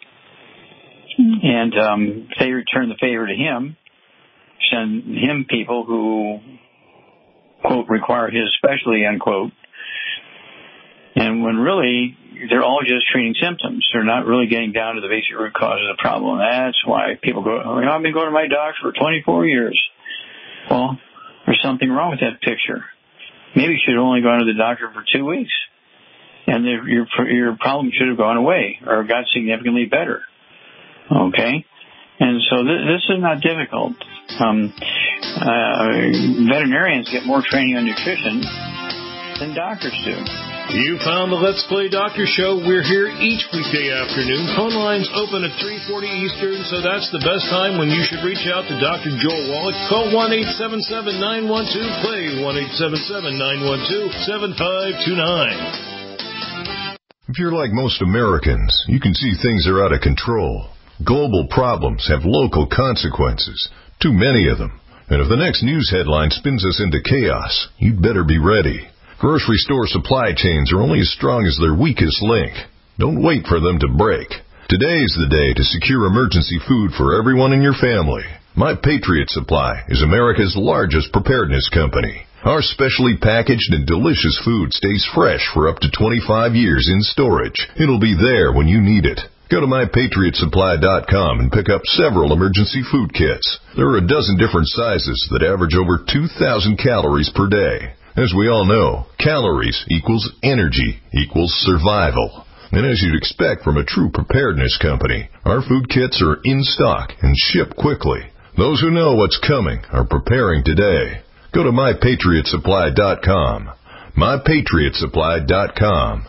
and um, they return the favor to him, send him people who, quote, require his specialty, unquote, and when really they're all just treating symptoms. They're not really getting down to the basic root cause of the problem. That's why people go, oh, I've been going to my doctor for twenty-four years. Well, there's something wrong with that picture. maybe you should have only gone to the doctor for two weeks. And the, your your problem should have gone away or got significantly better. Okay? And so th- this is not difficult. Um, uh, veterinarians get more training on nutrition than doctors do. You found the Let's Play Doctor Show. We're here each weekday afternoon. Phone lines open at three forty Eastern, so that's the best time when you should reach out to Doctor Joel Wallach. Call one eight seven seven, nine one two, play, one eight seven seven, nine one two, seven five two nine. If you're like most Americans, you can see things are out of control. Global problems have local consequences, too many of them. And if the next news headline spins us into chaos, you'd better be ready. Grocery store supply chains are only as strong as their weakest link. Don't wait for them to break. Today's the day to secure emergency food for everyone in your family. My Patriot Supply is America's largest preparedness company. Our specially packaged and delicious food stays fresh for up to twenty-five years in storage. It'll be there when you need it. Go to my patriot supply dot com and pick up several emergency food kits. There are a dozen different sizes that average over two thousand calories per day. As we all know, calories equals energy equals survival. And as you'd expect from a true preparedness company, our food kits are in stock and ship quickly. Those who know what's coming are preparing today. Go to my patriot supply dot com. my patriot supply dot com.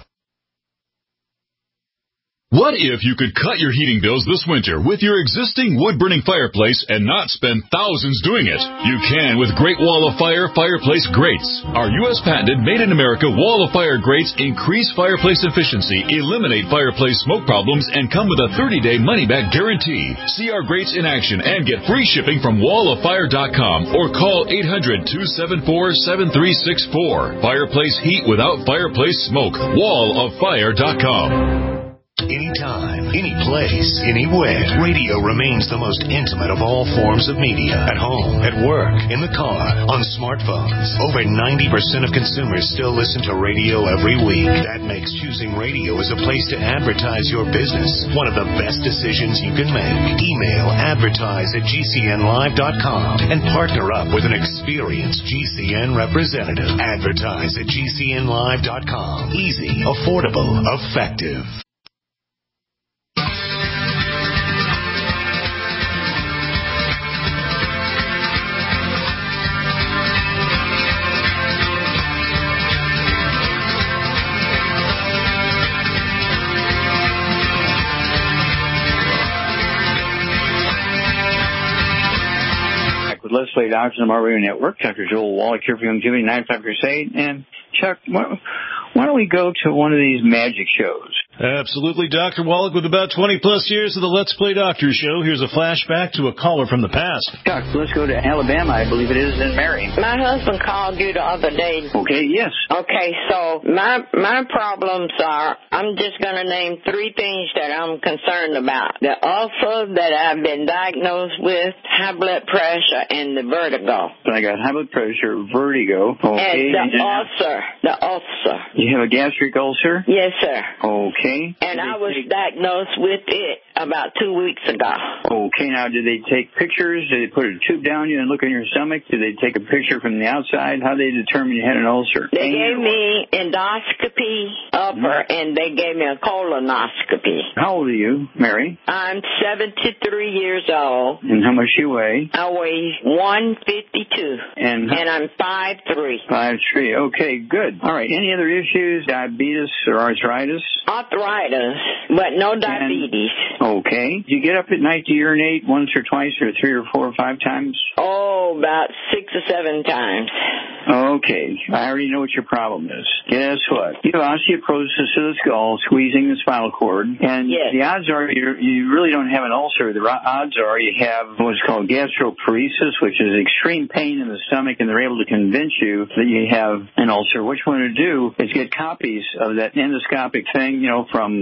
What if you could cut your heating bills this winter with your existing wood-burning fireplace and not spend thousands doing it? You can with Great Wall of Fire Fireplace Grates. Our U S patented made-in-America Wall of Fire grates increase fireplace efficiency, eliminate fireplace smoke problems, and come with a thirty-day money-back guarantee. See our grates in action and get free shipping from wall of fire dot com or call eight hundred, two seven four, seven three six four. Fireplace heat without fireplace smoke. wall of fire dot com. Anytime, any place, anywhere, radio remains the most intimate of all forms of media. At home, at work, in the car, on smartphones. Over ninety percent of consumers still listen to radio every week. That makes choosing radio as a place to advertise your business one of the best decisions you can make. Email advertise at G C N live dot com and partner up with an experienced G C N representative. Advertise at G C N live dot com. Easy, affordable, effective. Let's Play Doctors on the Radio Network. Doctor Joel Wallach here for Youngevity nine five Crusade. And Chuck, why, why don't we go to one of these magic shows? Absolutely, Doctor Wallach, with about twenty plus years of the Let's Play Doctor show. Here's a flashback to a caller from the past. Chuck, let's go to Alabama, I believe it is, and Mary. My husband called you the other day. Okay, yes. Okay, so my my problems are, I'm just going to name three things that I'm concerned about. The ulcer that I've been diagnosed with, high blood pressure, and the vertigo. I got high blood pressure, vertigo. Okay. And the ulcer. The ulcer. You have a gastric ulcer? Yes, sir. Okay. And I was diagnosed with it about two weeks ago. Okay, now did they take pictures? Did they put a tube down you and look in your stomach? Did they take a picture from the outside? How did they determine you had an ulcer? They gave me endoscopy upper, mm-hmm. and they gave me a colonoscopy. How old are you, Mary? I'm seventy-three years old. And how much you weigh? I weigh one fifty-two. And, and I'm five three. five three. Okay, good. All right, any other issues? Diabetes or arthritis? Arthritis, but no diabetes. And, okay. Do you get up at night to urinate once or twice or three or four or five times? Oh, about six or seven times. Okay. I already know what your problem is. Guess what? You have osteoporosis of the skull, squeezing the spinal cord. And yes. The odds are you're, you really don't have an ulcer. The odds are you have what's called gastroparesis, which is extreme pain in the stomach, and they're able to convince you that you have an ulcer. What you want to do is get copies of that endoscopic thing, you know, from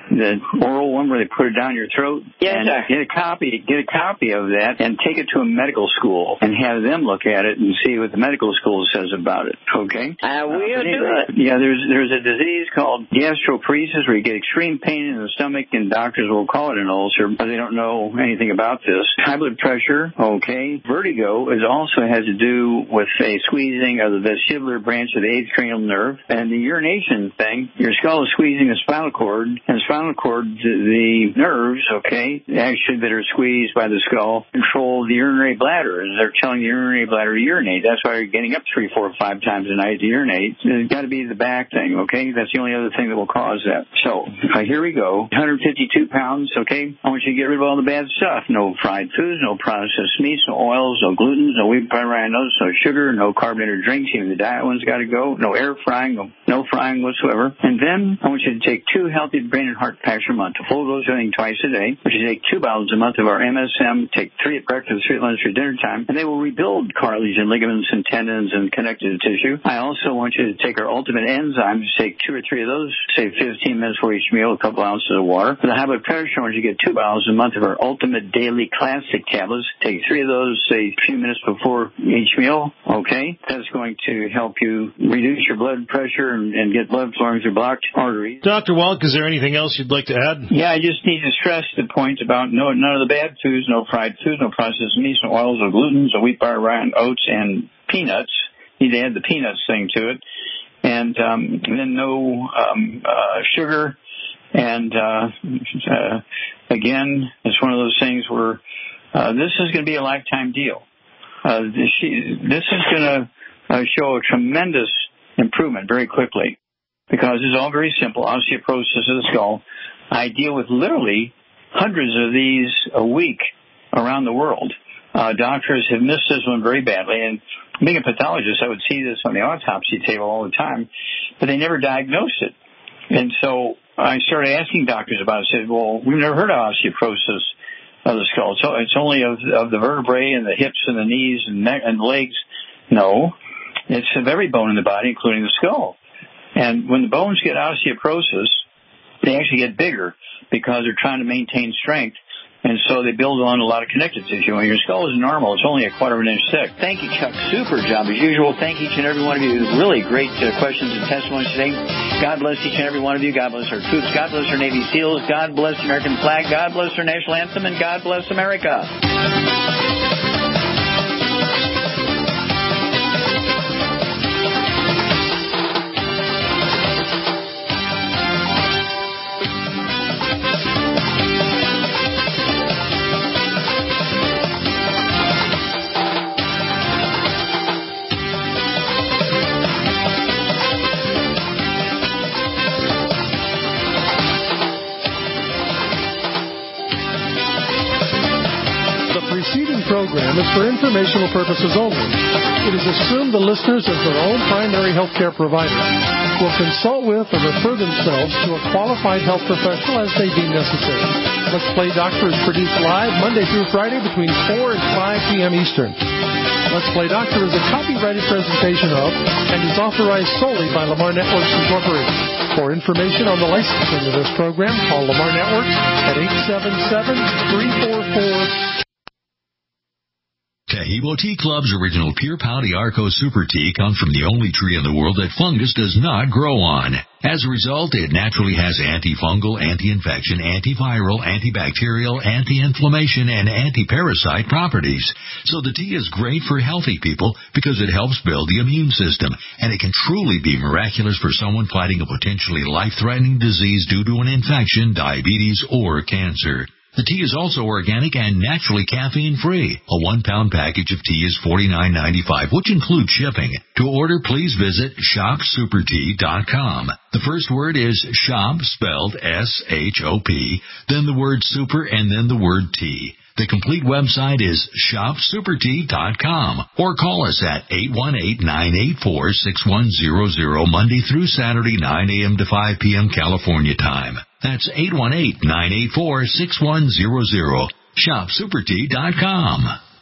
the oral one where they put it down your throat. Yes, and sir. Get a copy, get a copy of that, and take it to a medical school and have them look at it and see what the medical school says about it. Okay. I will uh, do it. Yeah, there's there's a disease called gastroparesis where you get extreme pain in the stomach, and doctors will call it an ulcer, but they don't know anything about this. High blood pressure. Okay. Vertigo is also has to do with a squeezing of the vestibular branch of the eighth cranial nerve, and the urination thing. Your skull is squeezing the spinal cord, and the spinal cord, the, the nerves, okay, actually that are squeezed by the skull control the urinary bladder. They're telling the urinary bladder to urinate. That's why you're getting up three, four, five times a night to urinate. It's got to be the back thing, okay? That's the only other thing that will cause that. So uh, here we go. one hundred fifty-two pounds, okay? I want you to get rid of all the bad stuff. No fried foods, no processed meats, no oils, no glutens, no wheat rhinos, no sugar, no carbonated drinks. Even the diet ones got to go. No air frying, no, no frying whatsoever. And then I want you to take two healthy brain and heart packs a month. A full dose of everything twice a day. Which you take two bottles a month of our M S M. Take three at breakfast, three at lunch, three at dinner time, and they will rebuild cartilage and ligaments and tendons and connective tissue. I also want you to take our ultimate enzymes. Take two or three of those. Say fifteen minutes for each meal, a couple ounces of water. For the high blood pressure, I want you to get two bottles a month of our ultimate daily classic tablets. Take three of those, say a few minutes before each meal. Okay, that's going to help you reduce your blood pressure and, and get blood flowing through blocked arteries. Doctor Wallach, is there anything else you'd like to add? Yeah, I just need to stress the point about no, none of the bad foods, no fried foods, no processed meats, no oils, no glutens, no wheat, bar, rye, oats, and peanuts. You need to add the peanuts thing to it. And, um, and then no um, uh, sugar. And, uh, uh, again, it's one of those things where uh, this is going to be a lifetime deal. Uh, this, this is going to uh, show a tremendous improvement very quickly because it's all very simple. Osteoporosis of the skull. I deal with literally hundreds of these a week around the world. Uh, doctors have missed this one very badly, and being a pathologist, I would see this on the autopsy table all the time, but they never diagnosed it. And so I started asking doctors about it. I said, well, we've never heard of osteoporosis of the skull. So it's only of, of the vertebrae and the hips and the knees and neck and legs. No, it's of every bone in the body, including the skull. And when the bones get osteoporosis, they actually get bigger because they're trying to maintain strength. And so they build on a lot of connective tissue. When your skull is normal, it's only a quarter of an inch thick. Thank you, Chuck. Super job as usual. Thank each and every one of you. Really great uh, questions and testimonies today. God bless each and every one of you. God bless our troops. God bless our Navy SEALs. God bless the American flag. God bless our national anthem. And God bless America. Program is for informational purposes only. It is assumed the listeners, as their own primary health care provider, will consult with or refer themselves to a qualified health professional as they deem necessary. Let's Play Doctor is produced live Monday through Friday between four and five p.m. Eastern. Let's Play Doctor is a copyrighted presentation of and is authorized solely by Lamar Networks Incorporated. For information on the licensing of this program, call Lamar Networks at eight seven seven, three four four Taheebo Tea Club's original Pure Pau d'Arco Super Tea comes from the only tree in the world that fungus does not grow on. As a result, it naturally has antifungal, anti-infection, antiviral, antibacterial, anti-inflammation, and anti-parasite properties. So the tea is great for healthy people because it helps build the immune system, and it can truly be miraculous for someone fighting a potentially life-threatening disease due to an infection, diabetes, or cancer. The tea is also organic and naturally caffeine-free. A one-pound package of tea is forty-nine ninety-five, which includes shipping. To order, please visit shop super tea dot com. The first word is shop, spelled S H O P, then the word super, and then the word tea. The complete website is shop super tea dot com, or call us at eight one eight, nine eight four, six one zero zero Monday through Saturday, nine a.m. to five p.m. California time. That's eight one eight, nine eight four, six one zero zero. shop super tea dot com.